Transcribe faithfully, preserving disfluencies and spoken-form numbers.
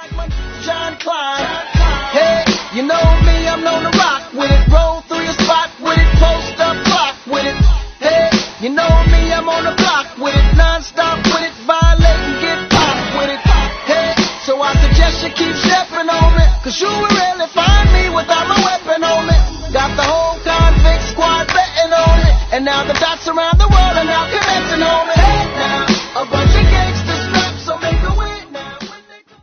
John Klein. Hey, you know me, I'm known to rock with it. Roll through your spot with it, post up block with it. Hey, you know me, I'm on the block with it. Non-stop with it, violate and get popped with it. Hey, so I suggest you keep stepping on me, cause you will rarely find me without my weapon on me. Got the whole convict squad betting on it, and now the dots around the world are now connecting on me.